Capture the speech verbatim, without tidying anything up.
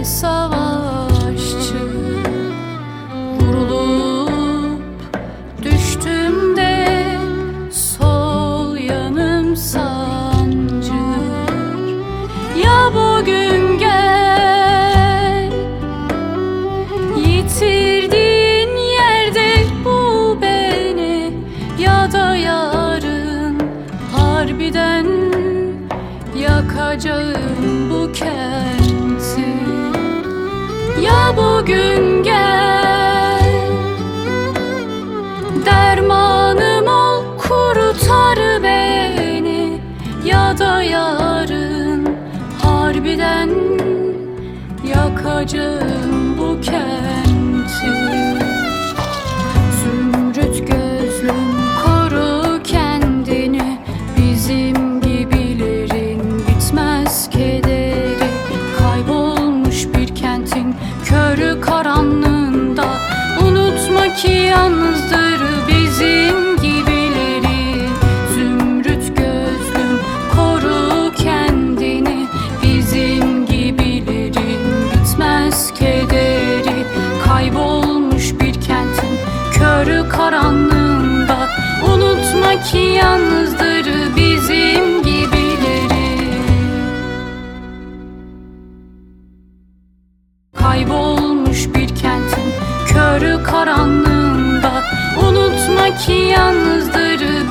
savaşçı. Vurulup düştüm de sol yanım sancır. Ya bugün gel, yitirdiğin yerde bul beni, ya da yarın harbiden yakacağım bu kenti. Ya bugün gel, dermanım ol, kurtar beni, ya da yarın harbiden yakacağım bu kenti. Zümrüt gözlüm, koru kendini, bizim gibilerin bitmez kederi. Kaybolmuş bir kentin körü karanlığında, unutma ki yalnızdır bizim gibileri. Zümrüt gözlüm, koru kendini, bizim gibilerin bitmez kederi. Kaybolmuş bir kentin körü karanlığında, unutma ki yalnızdır bizim gibileri. Kaybolmuş bir kentin körü karanlığında, unutma ki yalnızdır